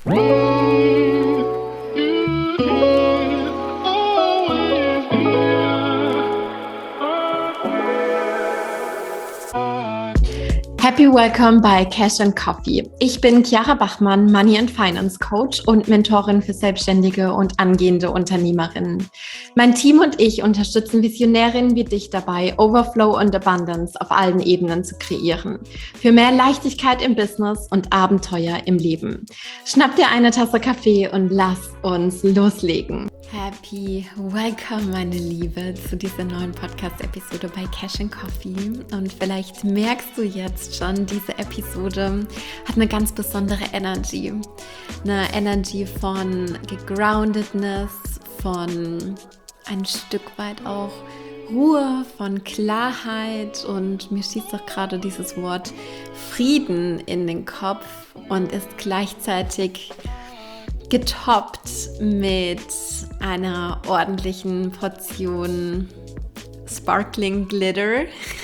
Happy Welcome bei Cash and Coffee. Ich bin Chiara Bachmann, Money and Finance Coach und Mentorin für selbstständige und angehende Unternehmerinnen. Mein Team und ich unterstützen Visionärinnen wie dich dabei, Overflow und Abundance auf allen Ebenen zu kreieren. Für mehr Leichtigkeit im Business und Abenteuer im Leben. Schnapp dir eine Tasse Kaffee und lass uns loslegen. Happy Welcome, meine Liebe, zu dieser neuen Podcast-Episode bei Cash and Coffee. Und vielleicht merkst du jetzt schon, diese Episode hat eine ganz besondere Energy. Eine Energy von Gegroundedness, von ein Stück weit auch Ruhe, von Klarheit. Und mir schießt auch gerade dieses Wort Frieden in den Kopf und ist gleichzeitig getoppt mit einer ordentlichen Portion Sparkling Glitter.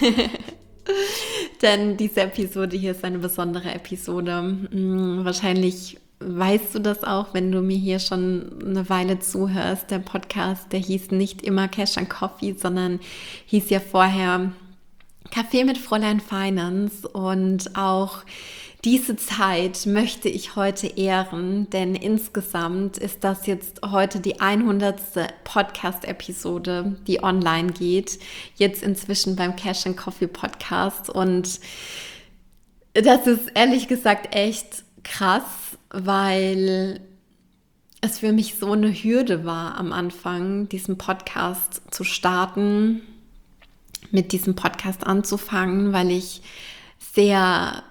Denn diese Episode hier ist eine besondere Episode. Wahrscheinlich weißt du das auch, wenn du mir hier schon eine Weile zuhörst. Der Podcast, der hieß nicht immer Cash and Coffee, sondern hieß ja vorher Kaffee mit Fräulein Finance. Und auch diese Zeit möchte ich heute ehren, denn insgesamt ist das jetzt heute die 100. Podcast-Episode, die online geht. Jetzt inzwischen beim Cash and Coffee Podcast. Und das ist ehrlich gesagt echt krass, weil es für mich so eine Hürde war am Anfang, diesen Podcast zu starten, mit diesem Podcast anzufangen, weil ich sehr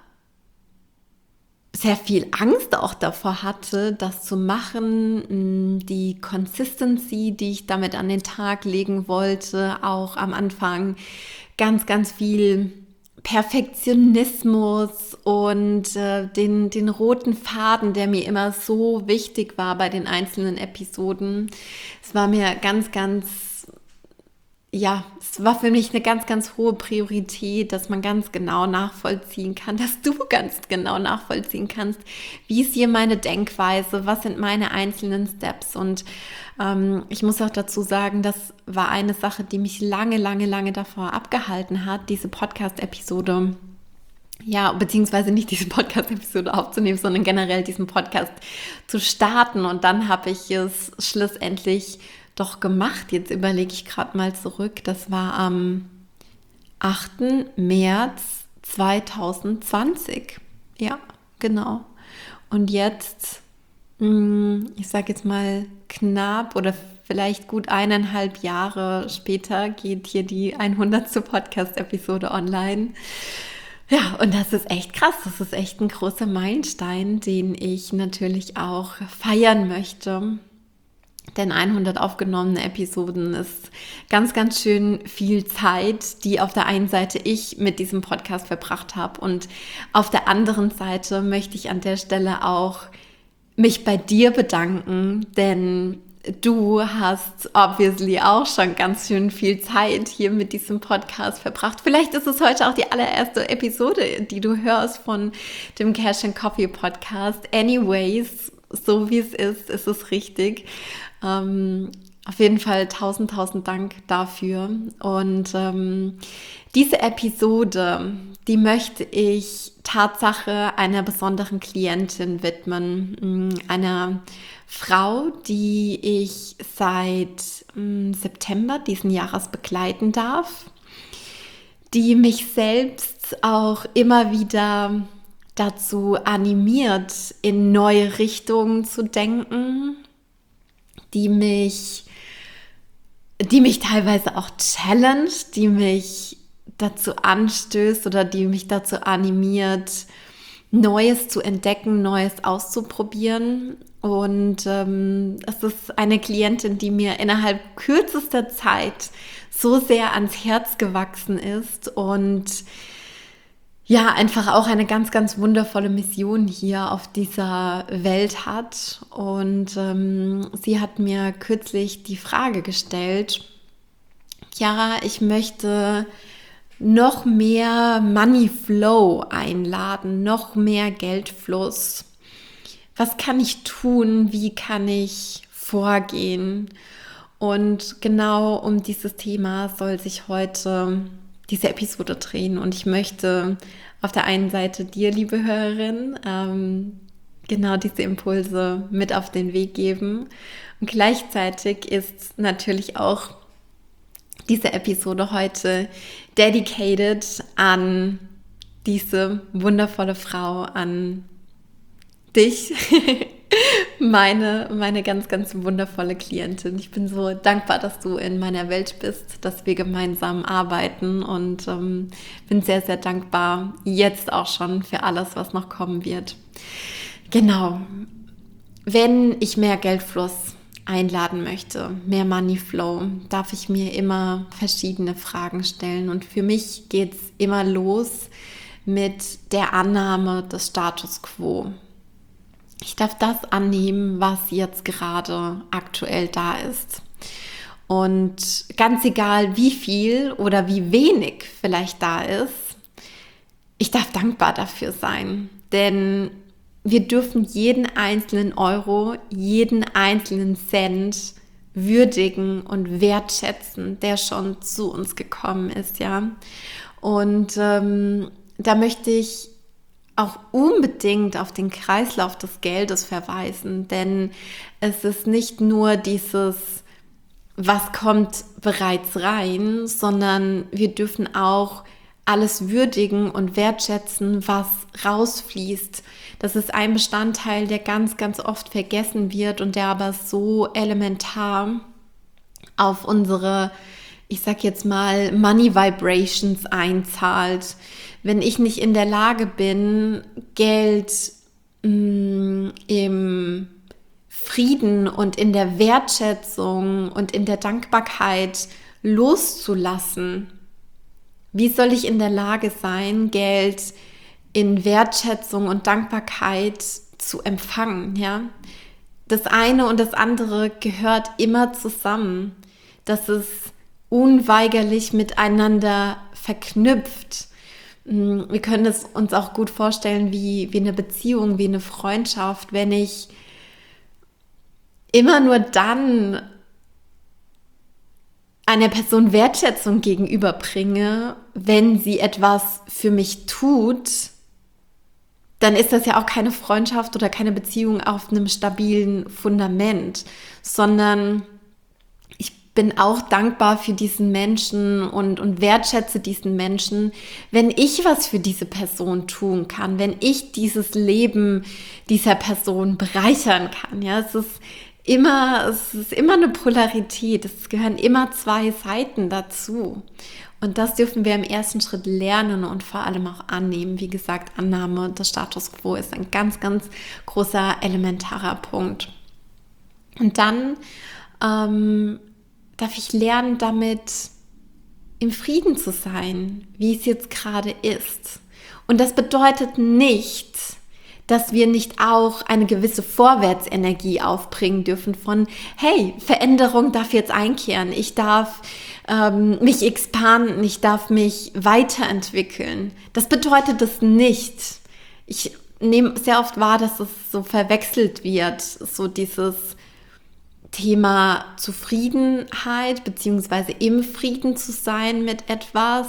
viel Angst auch davor hatte, das zu machen, die Consistency, die ich damit an den Tag legen wollte, auch am Anfang ganz, ganz viel Perfektionismus und den roten Faden, der mir immer so wichtig war bei den einzelnen Episoden. Es war mir es war für mich eine ganz, ganz hohe Priorität, dass man ganz genau nachvollziehen kann, dass du ganz genau nachvollziehen kannst, wie ist hier meine Denkweise, was sind meine einzelnen Steps. Und ich muss auch dazu sagen, das war eine Sache, die mich lange davor abgehalten hat, diese Podcast-Episode, beziehungsweise nicht diese Podcast-Episode aufzunehmen, sondern generell diesen Podcast zu starten. Und dann habe ich es schlussendlich doch gemacht. Jetzt überlege ich gerade mal zurück. Das war am 8. März 2020. Ja, genau. Und jetzt, ich sage jetzt mal knapp oder vielleicht gut 1,5 Jahre später geht hier die 100. Podcast-Episode online. Ja, und das ist echt krass. Das ist echt ein großer Meilenstein, den ich natürlich auch feiern möchte. Denn 100 aufgenommene Episoden ist ganz, ganz schön viel Zeit, die auf der einen Seite ich mit diesem Podcast verbracht habe. Und auf der anderen Seite möchte ich an der Stelle auch mich bei dir bedanken, denn du hast obviously auch schon ganz schön viel Zeit hier mit diesem Podcast verbracht. Vielleicht ist es heute auch die allererste Episode, die du hörst von dem Cash and Coffee Podcast. Anyways, so wie es ist es richtig. Auf jeden Fall tausend Dank dafür. Und diese Episode, die möchte ich Tatsache einer besonderen Klientin widmen. Einer Frau, die ich seit September diesen Jahres begleiten darf, die mich selbst auch immer wieder dazu animiert, in neue Richtungen zu denken, die mich teilweise auch challenged, die mich dazu anstößt oder die mich dazu animiert, Neues zu entdecken, Neues auszuprobieren. Und es ist eine Klientin, die mir innerhalb kürzester Zeit so sehr ans Herz gewachsen ist und ja, einfach auch eine ganz, ganz wundervolle Mission hier auf dieser Welt hat. Und sie hat mir kürzlich die Frage gestellt: Chiara, ich möchte noch mehr Money Flow einladen, noch mehr Geldfluss. was kann ich tun, wie kann ich vorgehen? Und genau um dieses Thema soll sich heute diese Episode drehen. Und ich möchte auf der einen Seite dir, liebe Hörerin, genau diese Impulse mit auf den Weg geben. Und gleichzeitig ist natürlich auch diese Episode heute dedicated an diese wundervolle Frau, an dich, meine ganz, ganz wundervolle Klientin. Ich bin so dankbar, dass du in meiner Welt bist, dass wir gemeinsam arbeiten und bin sehr, sehr dankbar jetzt auch schon für alles, was noch kommen wird. Genau. Wenn ich mehr Geldfluss einladen möchte, mehr Money Flow, darf ich mir immer verschiedene Fragen stellen. Und für mich geht es immer los mit der Annahme des Status quo. Ich darf das annehmen, was jetzt gerade aktuell da ist. Und ganz egal, wie viel oder wie wenig vielleicht da ist, ich darf dankbar dafür sein. Denn wir dürfen jeden einzelnen Euro, jeden einzelnen Cent würdigen und wertschätzen, der schon zu uns gekommen ist, ja. Und da möchte ich auch unbedingt auf den Kreislauf des Geldes verweisen, denn es ist nicht nur dieses, was kommt bereits rein, sondern wir dürfen auch alles würdigen und wertschätzen, was rausfließt. Das ist ein Bestandteil, der ganz, ganz oft vergessen wird und der aber so elementar auf unsere, ich sag jetzt mal, Money Vibrations einzahlt. Wenn ich nicht in der Lage bin, Geld im Frieden und in der Wertschätzung und in der Dankbarkeit loszulassen, wie soll ich in der Lage sein, Geld in Wertschätzung und Dankbarkeit zu empfangen? Ja? Das eine und das andere gehört immer zusammen. Das ist unweigerlich miteinander verknüpft. Wir können es uns auch gut vorstellen wie eine Beziehung, wie eine Freundschaft. Wenn ich immer nur dann einer Person Wertschätzung gegenüberbringe, wenn sie etwas für mich tut, dann ist das ja auch keine Freundschaft oder keine Beziehung auf einem stabilen Fundament, sondern ich bin auch dankbar für diesen Menschen und wertschätze diesen Menschen, wenn ich was für diese Person tun kann, wenn ich dieses Leben dieser Person bereichern kann. Ja, es ist immer eine Polarität. Es gehören immer zwei Seiten dazu. Und das dürfen wir im ersten Schritt lernen und vor allem auch annehmen. Wie gesagt, Annahme des Status quo ist ein ganz, ganz großer, elementarer Punkt. Und dann darf ich lernen, damit im Frieden zu sein, wie es jetzt gerade ist. Und das bedeutet nicht, dass wir nicht auch eine gewisse Vorwärtsenergie aufbringen dürfen von, hey, Veränderung darf jetzt einkehren, ich darf mich expanden, ich darf mich weiterentwickeln. Das bedeutet es nicht. Ich nehme sehr oft wahr, dass es so verwechselt wird, so dieses Thema Zufriedenheit beziehungsweise im Frieden zu sein mit etwas.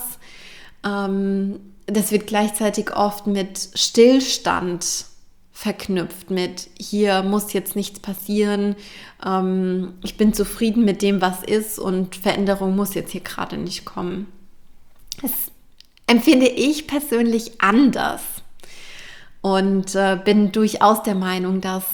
Das wird gleichzeitig oft mit Stillstand verknüpft, mit hier muss jetzt nichts passieren, ich bin zufrieden mit dem, was ist und Veränderung muss jetzt hier gerade nicht kommen. Das empfinde ich persönlich anders und bin durchaus der Meinung, dass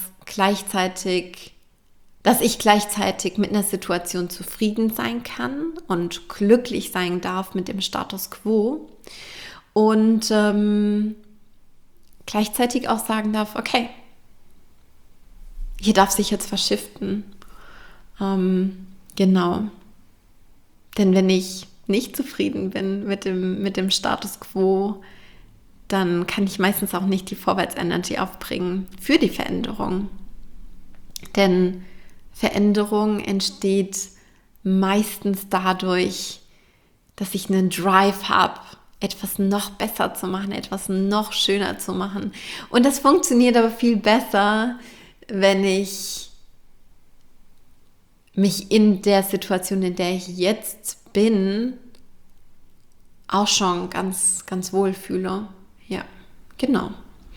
ich gleichzeitig mit einer Situation zufrieden sein kann und glücklich sein darf mit dem Status quo und gleichzeitig auch sagen darf, okay, hier darf sich jetzt was shiften. Genau. Denn wenn ich nicht zufrieden bin mit dem Status quo, dann kann ich meistens auch nicht die Vorwärtsenergie aufbringen für die Veränderung. Denn Veränderung entsteht meistens dadurch, dass ich einen Drive habe, etwas noch besser zu machen, etwas noch schöner zu machen. Und das funktioniert aber viel besser, wenn ich mich in der Situation, in der ich jetzt bin, auch schon ganz, ganz wohl fühle. Ja, genau.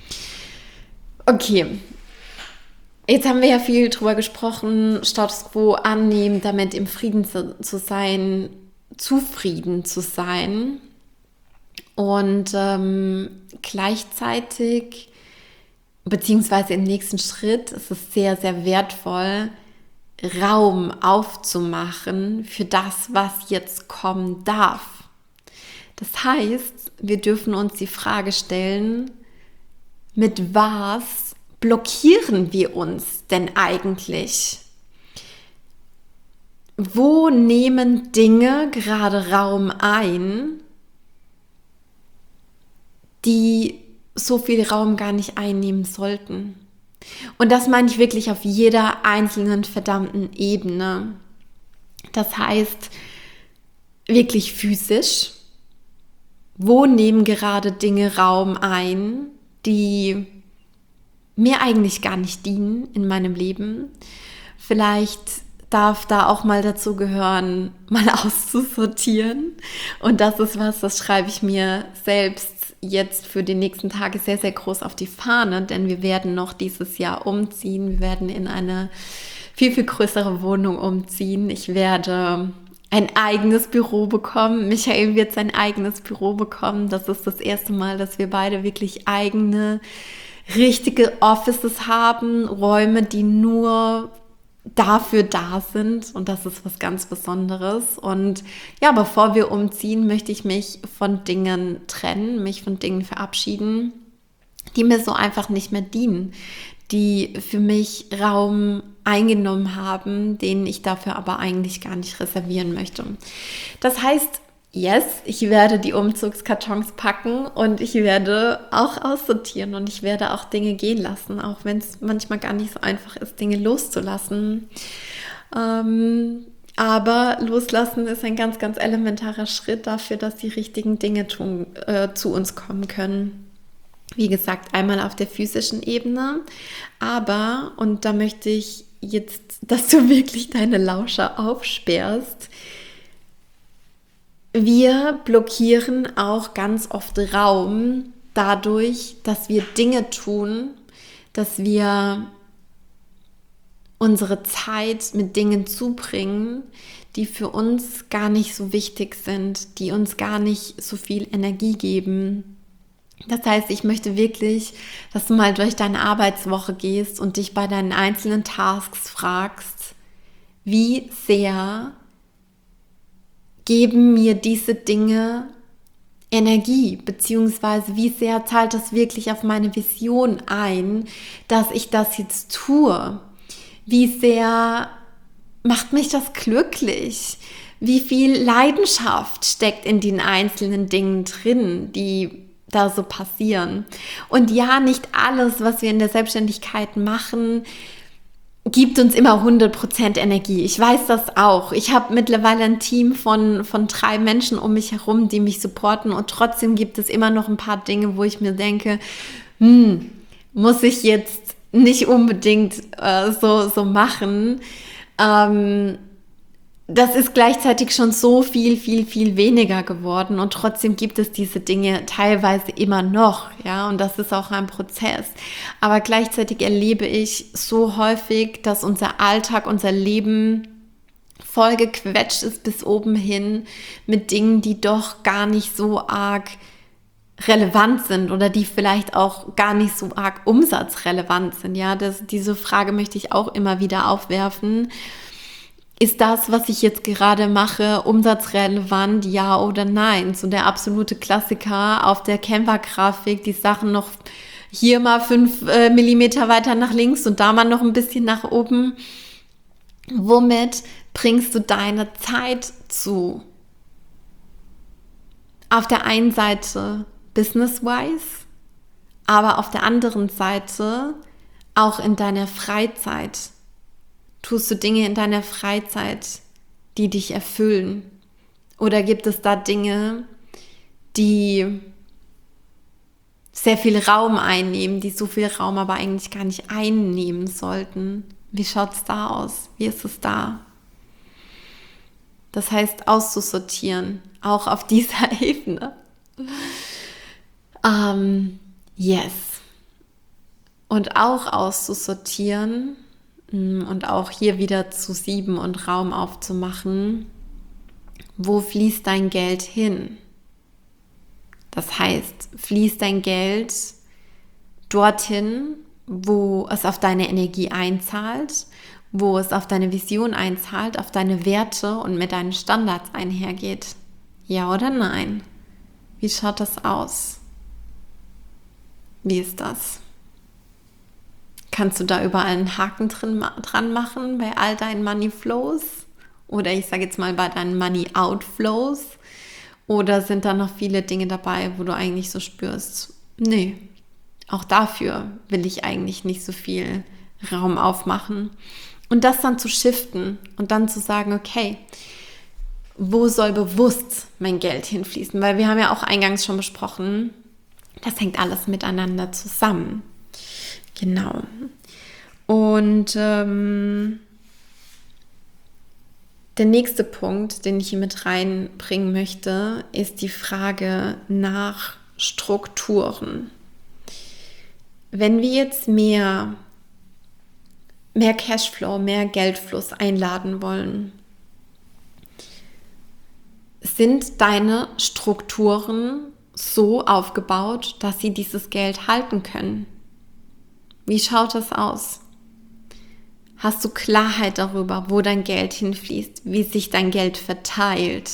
Okay, jetzt haben wir ja viel drüber gesprochen, Status Quo annehmen, damit im Frieden zu sein, zufrieden zu sein. Und gleichzeitig, beziehungsweise im nächsten Schritt, ist es sehr, sehr wertvoll, Raum aufzumachen für das, was jetzt kommen darf. Das heißt, wir dürfen uns die Frage stellen, mit was blockieren wir uns denn eigentlich? Wo nehmen Dinge gerade Raum ein, die so viel Raum gar nicht einnehmen sollten? Und das meine ich wirklich auf jeder einzelnen verdammten Ebene. Das heißt, wirklich physisch. Wo nehmen gerade Dinge Raum ein, die mir eigentlich gar nicht dienen in meinem Leben? Vielleicht darf da auch mal dazu gehören, mal auszusortieren. Und das ist was, das schreibe ich mir selbst jetzt für die nächsten Tage sehr, sehr groß auf die Fahne, denn wir werden noch dieses Jahr umziehen. Wir werden in eine viel, viel größere Wohnung umziehen. Ich werde ein eigenes Büro bekommen. Michael wird sein eigenes Büro bekommen. Das ist das erste Mal, dass wir beide wirklich eigene, richtige Offices haben, Räume, die nur dafür da sind, und das ist was ganz Besonderes. Und ja, bevor wir umziehen, möchte ich mich von Dingen trennen, mich von Dingen verabschieden, die mir so einfach nicht mehr dienen, die für mich Raum eingenommen haben, den ich dafür aber eigentlich gar nicht reservieren möchte. Das heißt, yes, ich werde die Umzugskartons packen und ich werde auch aussortieren und ich werde auch Dinge gehen lassen, auch wenn es manchmal gar nicht so einfach ist, Dinge loszulassen. Aber loslassen ist ein ganz, ganz elementarer Schritt dafür, dass die richtigen Dinge zu uns kommen können. Wie gesagt, einmal auf der physischen Ebene, aber, und da möchte ich jetzt, dass du wirklich deine Lauscher aufsperrst, wir blockieren auch ganz oft Raum dadurch, dass wir Dinge tun, dass wir unsere Zeit mit Dingen zubringen, die für uns gar nicht so wichtig sind, die uns gar nicht so viel Energie geben. Das heißt, ich möchte wirklich, dass du mal durch deine Arbeitswoche gehst und dich bei deinen einzelnen Tasks fragst, wie sehr geben mir diese Dinge Energie, beziehungsweise wie sehr zahlt das wirklich auf meine Vision ein, dass ich das jetzt tue? Wie sehr macht mich das glücklich? Wie viel Leidenschaft steckt in den einzelnen Dingen drin, die da so passieren? Und ja, nicht alles, was wir in der Selbstständigkeit machen, gibt uns immer 100% Energie. Ich weiß das auch. Ich habe mittlerweile ein Team von 3 Menschen um mich herum, die mich supporten, und trotzdem gibt es immer noch ein paar Dinge, wo ich mir denke, muss ich jetzt nicht unbedingt so machen. Das ist gleichzeitig schon so viel, viel, viel weniger geworden, und trotzdem gibt es diese Dinge teilweise immer noch, ja, und das ist auch ein Prozess. Aber gleichzeitig erlebe ich so häufig, dass unser Alltag, unser Leben voll gequetscht ist bis oben hin mit Dingen, die doch gar nicht so arg relevant sind oder die vielleicht auch gar nicht so arg umsatzrelevant sind, ja. Diese Frage möchte ich auch immer wieder aufwerfen. Ist das, was ich jetzt gerade mache, umsatzrelevant, ja oder nein? So der absolute Klassiker auf der Canva-Grafik, die Sachen noch hier mal 5 Millimeter weiter nach links und da mal noch ein bisschen nach oben. Womit bringst du deine Zeit zu? Auf der einen Seite business-wise, aber auf der anderen Seite auch in deiner Freizeit. Tust du Dinge in deiner Freizeit, die dich erfüllen? Oder gibt es da Dinge, die sehr viel Raum einnehmen, die so viel Raum aber eigentlich gar nicht einnehmen sollten. Wie schaut es da aus? Wie ist es da? Das heißt, auszusortieren, auch auf dieser Ebene. Yes. Und auch auszusortieren und auch hier wieder zu sieben und Raum aufzumachen, wo fließt dein Geld hin? Das heißt, fließt dein Geld dorthin, wo es auf deine Energie einzahlt, wo es auf deine Vision einzahlt, auf deine Werte und mit deinen Standards einhergeht? Ja oder nein? Wie schaut das aus? Wie ist das? Kannst du da überall einen Haken dran machen bei all deinen Money Flows? Oder ich sage jetzt mal bei deinen Money Outflows? Oder sind da noch viele Dinge dabei, wo du eigentlich so spürst, nee, auch dafür will ich eigentlich nicht so viel Raum aufmachen. Und das dann zu shiften und dann zu sagen, okay, wo soll bewusst mein Geld hinfließen? Weil wir haben ja auch eingangs schon besprochen, das hängt alles miteinander zusammen. Genau. Und der nächste Punkt, den ich hier mit reinbringen möchte, ist die Frage nach Strukturen. Wenn wir jetzt mehr Cashflow, mehr Geldfluss einladen wollen, sind deine Strukturen so aufgebaut, dass sie dieses Geld halten können? Wie schaut das aus? Hast du Klarheit darüber, wo dein Geld hinfließt, wie sich dein Geld verteilt?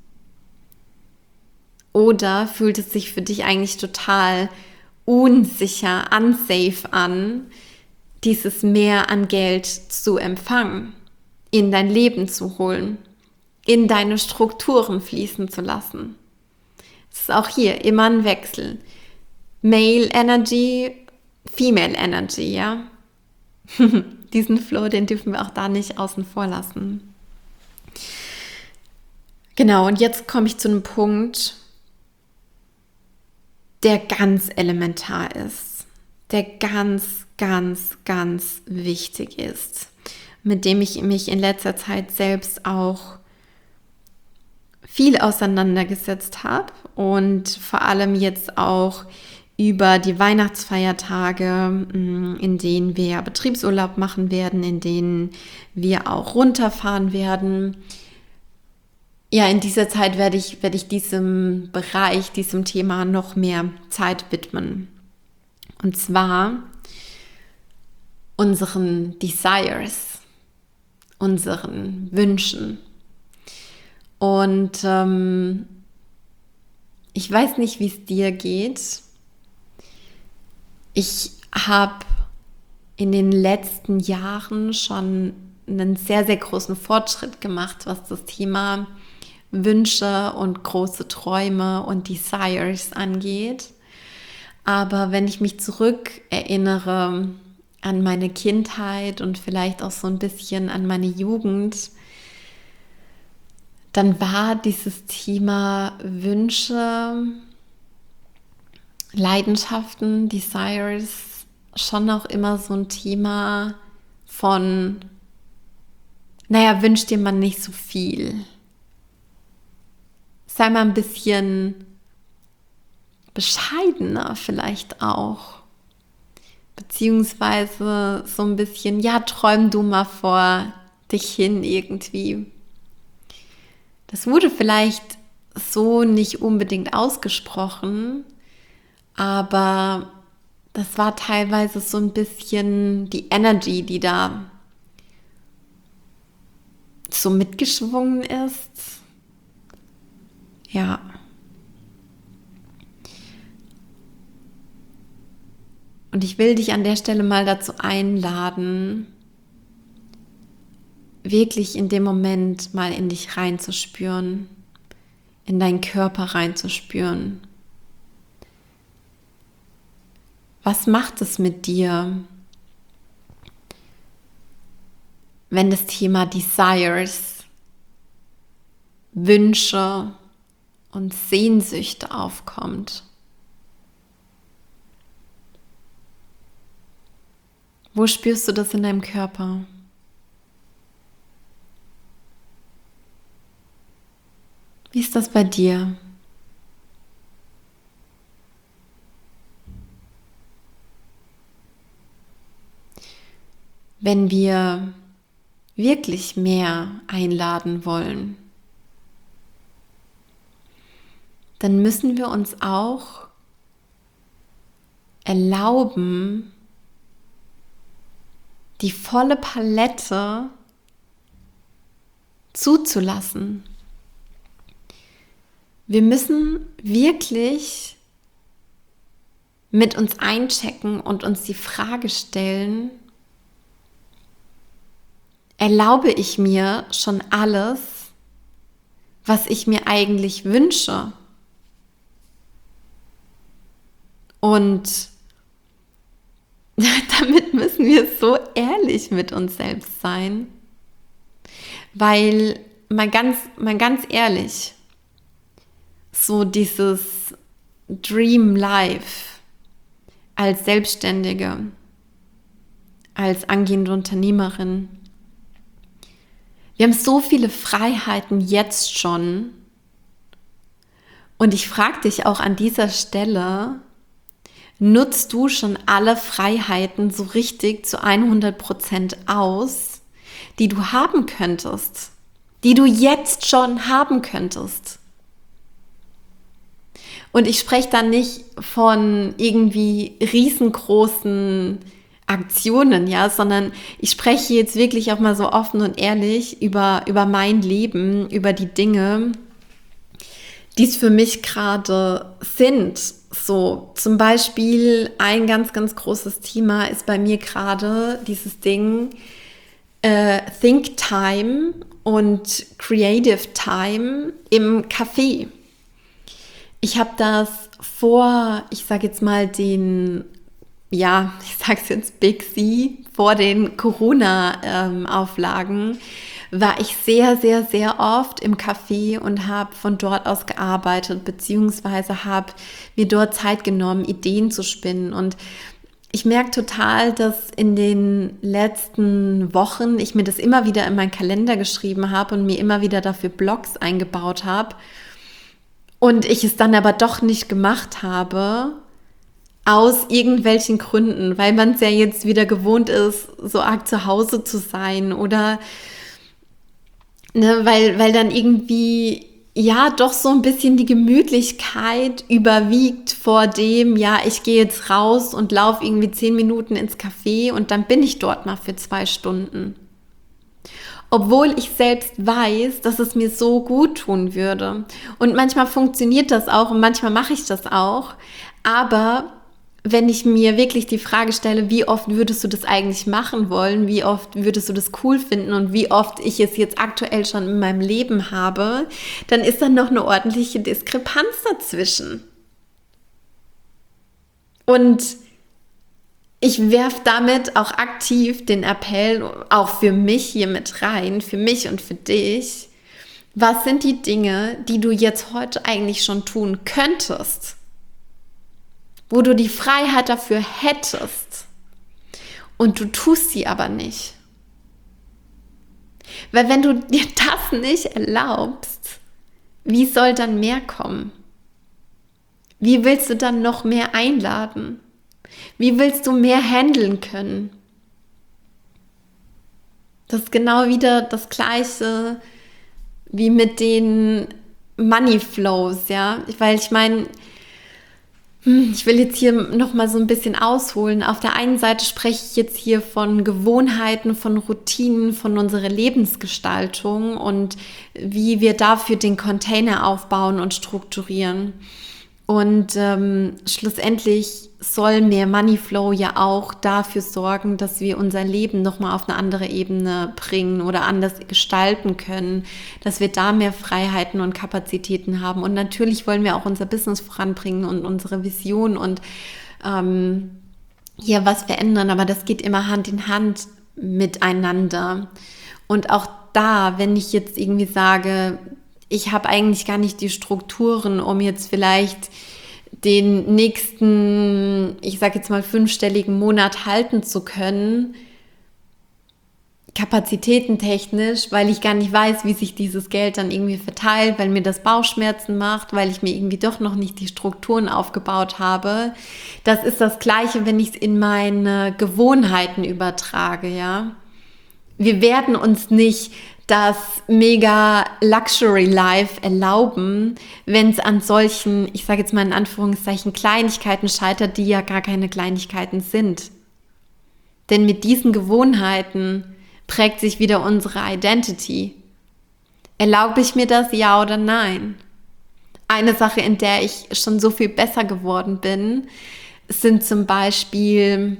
Oder fühlt es sich für dich eigentlich total unsicher, unsafe an, dieses Mehr an Geld zu empfangen, in dein Leben zu holen, in deine Strukturen fließen zu lassen? Es ist auch hier immer ein Wechsel. Male Energy, Female Energy, ja? Diesen Flow, den dürfen wir auch da nicht außen vor lassen. Genau, und jetzt komme ich zu einem Punkt, der ganz elementar ist, der ganz, ganz, ganz wichtig ist, mit dem ich mich in letzter Zeit selbst auch viel auseinandergesetzt habe und vor allem jetzt auch über die Weihnachtsfeiertage, in denen wir Betriebsurlaub machen werden, in denen wir auch runterfahren werden. Ja, in dieser Zeit werde ich diesem Bereich, diesem Thema noch mehr Zeit widmen. Und zwar unseren Desires, unseren Wünschen. Und ich weiß nicht, wie es dir geht. Ich habe in den letzten Jahren schon einen sehr, sehr großen Fortschritt gemacht, was das Thema Wünsche und große Träume und Desires angeht. Aber wenn ich mich zurück erinnere an meine Kindheit und vielleicht auch so ein bisschen an meine Jugend, dann war dieses Thema Wünsche, Leidenschaften, Desires schon auch immer so ein Thema von, naja, wünsch dir mal nicht so viel. Sei mal ein bisschen bescheidener vielleicht auch. Beziehungsweise so ein bisschen, ja, träum du mal vor dich hin irgendwie. Das wurde vielleicht so nicht unbedingt ausgesprochen, aber das war teilweise so ein bisschen die Energy, die da so mitgeschwungen ist. Ja. Und ich will dich an der Stelle mal dazu einladen, wirklich in dem Moment mal in dich reinzuspüren, in deinen Körper reinzuspüren. Was macht es mit dir, wenn das Thema Desires, Wünsche und Sehnsüchte aufkommt? Wo spürst du das in deinem Körper? Wie ist das bei dir? Wenn wir wirklich mehr einladen wollen, dann müssen wir uns auch erlauben, die volle Palette zuzulassen. Wir müssen wirklich mit uns einchecken und uns die Frage stellen: Erlaube ich mir schon alles, was ich mir eigentlich wünsche? Und damit müssen wir so ehrlich mit uns selbst sein, weil mal ganz ehrlich, so dieses Dream Life als Selbstständige, als angehende Unternehmerin, wir haben so viele Freiheiten jetzt schon. Und ich frage dich auch an dieser Stelle: Nutzt du schon alle Freiheiten so richtig zu 100% aus, die du haben könntest, die du jetzt schon haben könntest? Und ich spreche da nicht von irgendwie riesengroßen Aktionen, ja, sondern ich spreche jetzt wirklich auch mal so offen und ehrlich über mein Leben, über die Dinge, die es für mich gerade sind. So, zum Beispiel ein ganz großes Thema ist bei mir gerade dieses Ding Think Time und Creative Time im Café. Ich habe das vor, ich sage jetzt mal ich sage es jetzt Big C, vor den Corona-Auflagen, war ich sehr oft im Café und habe von dort aus gearbeitet, beziehungsweise habe mir dort Zeit genommen, Ideen zu spinnen. Und ich merke total, dass in den letzten Wochen ich mir das immer wieder in meinen Kalender geschrieben habe und mir immer wieder dafür Blogs eingebaut habe und ich es dann aber doch nicht gemacht habe, aus irgendwelchen Gründen, weil man es ja jetzt wieder gewohnt ist, so arg zu Hause zu sein oder weil dann irgendwie ja doch so ein bisschen die Gemütlichkeit überwiegt vor dem, ja, ich gehe jetzt raus und laufe irgendwie 10 Minuten ins Café und dann bin ich dort mal für 2 Stunden. Obwohl ich selbst weiß, dass es mir so gut tun würde. Und manchmal funktioniert das auch und manchmal mache ich das auch. Aber wenn ich mir wirklich die Frage stelle, wie oft würdest du das eigentlich machen wollen, wie oft würdest du das cool finden und wie oft ich es jetzt aktuell schon in meinem Leben habe, dann ist da noch eine ordentliche Diskrepanz dazwischen. Und ich werfe damit auch aktiv den Appell auch für mich hier mit rein, für mich und für dich. Was sind die Dinge, die du jetzt heute eigentlich schon tun könntest, wo du die Freiheit dafür hättest und du tust sie aber nicht? Weil wenn du dir das nicht erlaubst, wie soll dann mehr kommen? Wie willst du dann noch mehr einladen? Wie willst du mehr handeln können? Das ist genau wieder das Gleiche wie mit den Money Flows, ja, weil ich meine, ich will jetzt hier nochmal so ein bisschen ausholen. Auf der einen Seite spreche ich jetzt hier von Gewohnheiten, von Routinen, von unserer Lebensgestaltung und wie wir dafür den Container aufbauen und strukturieren. Und schlussendlich soll mehr Moneyflow ja auch dafür sorgen, dass wir unser Leben nochmal auf eine andere Ebene bringen oder anders gestalten können, dass wir da mehr Freiheiten und Kapazitäten haben. Und natürlich wollen wir auch unser Business voranbringen und unsere Vision und hier was verändern, aber das geht immer Hand in Hand miteinander. Und auch da, wenn ich jetzt irgendwie sage, ich habe eigentlich gar nicht die Strukturen, um jetzt vielleicht den nächsten, ich sage jetzt mal 5-stelligen Monat halten zu können, kapazitätentechnisch, weil ich gar nicht weiß, wie sich dieses Geld dann irgendwie verteilt, weil mir das Bauchschmerzen macht, weil ich mir irgendwie doch noch nicht die Strukturen aufgebaut habe. Das ist das Gleiche, wenn ich es in meine Gewohnheiten übertrage, ja. Wir werden uns nicht das mega Luxury Life erlauben, wenn es an solchen, ich sage jetzt mal in Anführungszeichen, Kleinigkeiten scheitert, die ja gar keine Kleinigkeiten sind. Denn mit diesen Gewohnheiten prägt sich wieder unsere Identity. Erlaube ich mir das, ja oder nein? Eine Sache, in der ich schon so viel besser geworden bin, sind zum Beispiel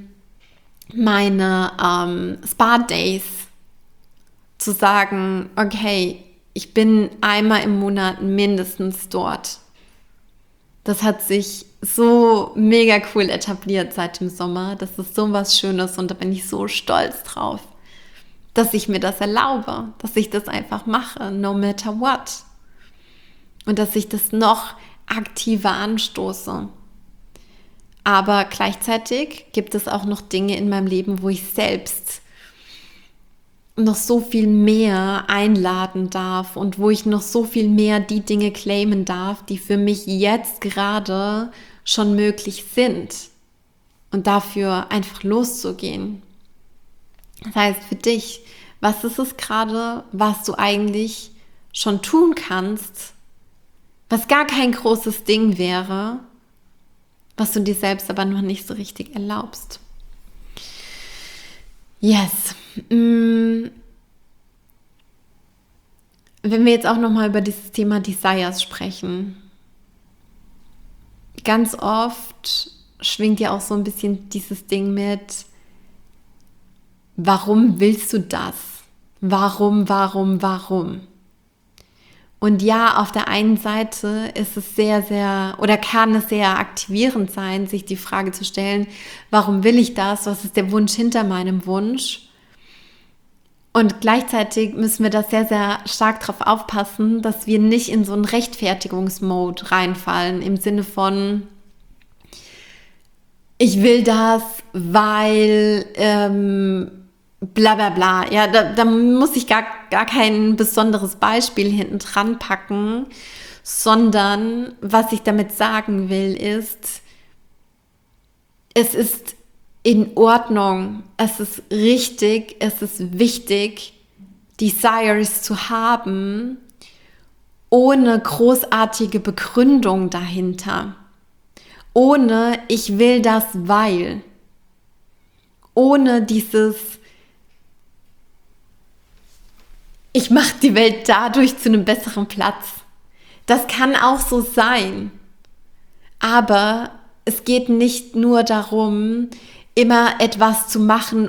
meine Spa-Days. Zu sagen, okay, ich bin einmal im Monat mindestens dort. Das hat sich so mega cool etabliert seit dem Sommer. Das ist so was Schönes und da bin ich so stolz drauf, dass ich mir das erlaube, dass ich das einfach mache, no matter what. Und dass ich das noch aktiver anstoße. Aber gleichzeitig gibt es auch noch Dinge in meinem Leben, wo ich selbst noch so viel mehr einladen darf und wo ich noch so viel mehr die Dinge claimen darf, die für mich jetzt gerade schon möglich sind. Und dafür einfach loszugehen. Das heißt für dich, was ist es gerade, was du eigentlich schon tun kannst, was gar kein großes Ding wäre, was du dir selbst aber noch nicht so richtig erlaubst. Yes. Wenn wir jetzt auch nochmal über dieses Thema Desires sprechen, ganz oft schwingt ja auch so ein bisschen dieses Ding mit, warum willst du das? Warum? Und ja, auf der einen Seite ist es oder kann es sehr aktivierend sein, sich die Frage zu stellen, warum will ich das? Was ist der Wunsch hinter meinem Wunsch? Und gleichzeitig müssen wir da sehr, sehr stark darauf aufpassen, dass wir nicht in so einen Rechtfertigungsmode reinfallen, im Sinne von, ich will das, weil bla bla bla. Ja, da muss ich gar kein besonderes Beispiel hinten dran packen, sondern was ich damit sagen will ist, es ist in Ordnung, es ist richtig, es ist wichtig, Desires zu haben, ohne großartige Begründung dahinter. Ohne ich will das, weil. Ohne dieses ich mache die Welt dadurch zu einem besseren Platz. Das kann auch so sein. Aber es geht nicht nur darum, immer etwas zu machen,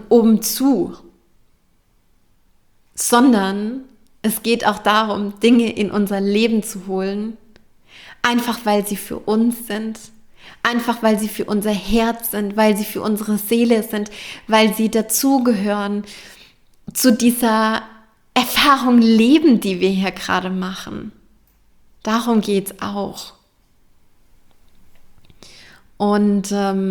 sondern es geht auch darum, Dinge in unser Leben zu holen, einfach weil sie für uns sind, einfach weil sie für unser Herz sind, weil sie für unsere Seele sind, weil sie dazugehören zu dieser Erfahrung leben, die wir hier gerade machen. Darum geht es auch. Und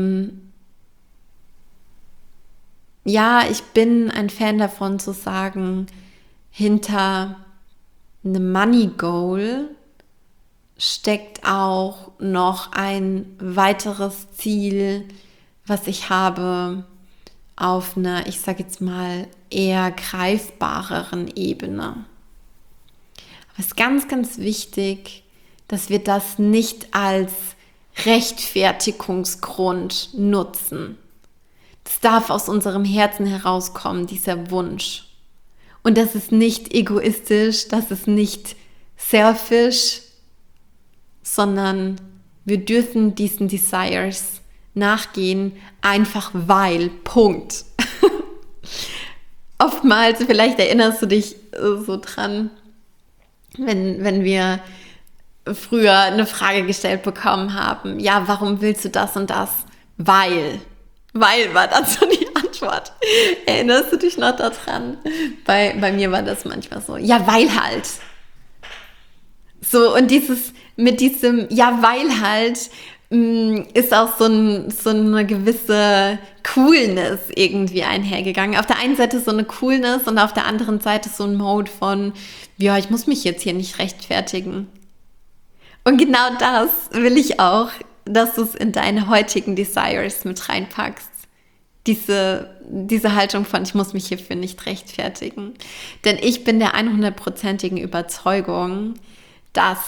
ja, ich bin ein Fan davon zu sagen, hinter einem Money Goal steckt auch noch ein weiteres Ziel, was ich habe auf einer, ich sage jetzt mal, eher greifbareren Ebene. Aber es ist ganz, ganz wichtig, dass wir das nicht als Rechtfertigungsgrund nutzen. Das darf aus unserem Herzen herauskommen, dieser Wunsch. Und das ist nicht egoistisch, das ist nicht selfish, sondern wir dürfen diesen Desires nachgehen, einfach weil, Punkt. Oftmals, vielleicht erinnerst du dich so dran, wenn wir früher eine Frage gestellt bekommen haben, ja, warum willst du das und das? Weil war dann so die Antwort. Erinnerst du dich noch daran? Bei mir war das manchmal so, ja, weil halt. So, und mit diesem, ja, weil halt, ist auch so eine gewisse Coolness irgendwie einhergegangen. Auf der einen Seite so eine Coolness und auf der anderen Seite so ein Mode von, ja, ich muss mich jetzt hier nicht rechtfertigen. Und genau das will ich auch, dass du es in deine heutigen Desires mit reinpackst. Diese Haltung von, ich muss mich hierfür nicht rechtfertigen. Denn ich bin der 100%igen Überzeugung, dass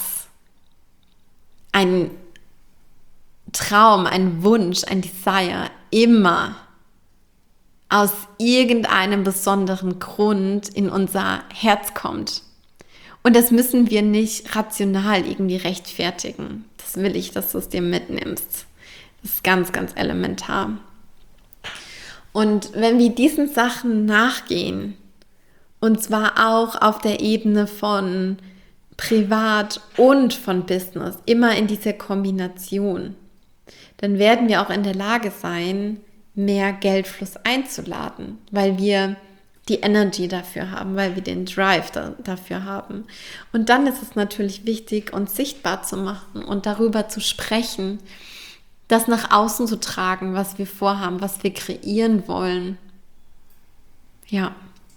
ein Traum, ein Wunsch, ein Desire immer aus irgendeinem besonderen Grund in unser Herz kommt. Und das müssen wir nicht rational irgendwie rechtfertigen. Das will ich, dass du es dir mitnimmst. Das ist ganz, ganz elementar. Und wenn wir diesen Sachen nachgehen, und zwar auch auf der Ebene von Privat und von Business, immer in dieser Kombination, dann werden wir auch in der Lage sein, mehr Geldfluss einzuladen, weil wir die Energy dafür haben, weil wir den Drive dafür haben. Und dann ist es natürlich wichtig, uns sichtbar zu machen und darüber zu sprechen, das nach außen zu tragen, was wir vorhaben, was wir kreieren wollen. Ja,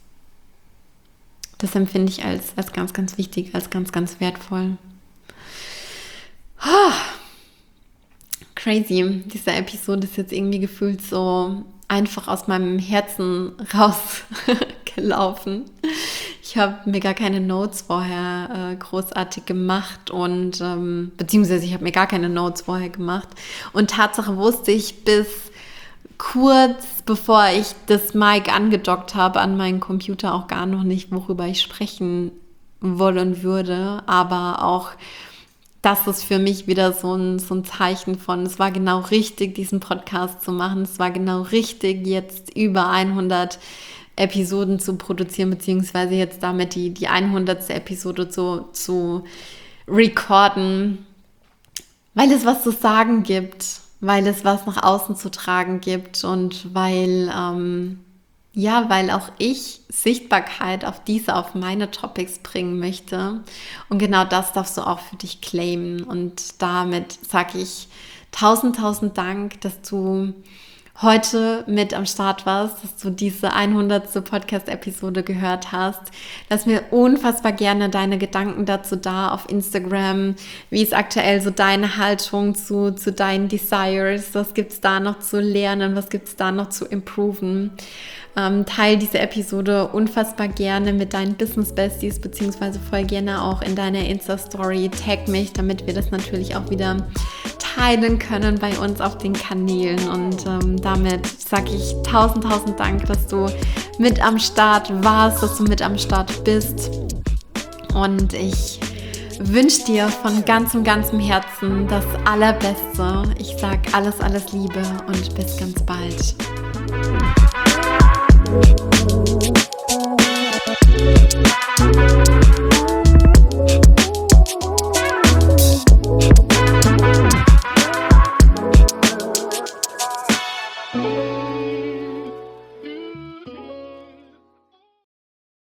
das empfinde ich als ganz, ganz wichtig, als ganz, ganz wertvoll. Crazy, diese Episode ist jetzt irgendwie gefühlt so einfach aus meinem Herzen rausgelaufen. Ich habe mir gar keine Notes vorher großartig gemacht und beziehungsweise ich habe mir gar keine Notes vorher gemacht. Und Tatsache wusste ich bis kurz bevor ich das Mic angedockt habe an meinen Computer auch gar noch nicht, worüber ich sprechen wollen würde, aber auch das ist für mich wieder so ein Zeichen von, es war genau richtig, diesen Podcast zu machen. Es war genau richtig, jetzt über 100 Episoden zu produzieren, beziehungsweise jetzt damit die 100. Episode zu recorden, weil es was zu sagen gibt, weil es was nach außen zu tragen gibt und weil auch ich Sichtbarkeit auf meine Topics bringen möchte. Und genau das darfst du auch für dich claimen. Und damit sage ich 1000 Dank, dass du heute mit am Start warst, dass du diese 100. Podcast-Episode gehört hast. Lass mir unfassbar gerne deine Gedanken dazu da auf Instagram. Wie ist aktuell so deine Haltung zu deinen Desires? Was gibt es da noch zu lernen? Was gibt es da noch zu improven? Teil diese Episode unfassbar gerne mit deinen Business Besties, beziehungsweise voll gerne auch in deiner Insta-Story. Tag mich, damit wir das natürlich auch wieder teilen können bei uns auf den Kanälen. Und damit sage ich 1000 Dank, dass du mit am Start warst, dass du mit am Start bist. Und ich wünsche dir von ganzem Herzen das Allerbeste. Ich sage alles Liebe und bis ganz bald.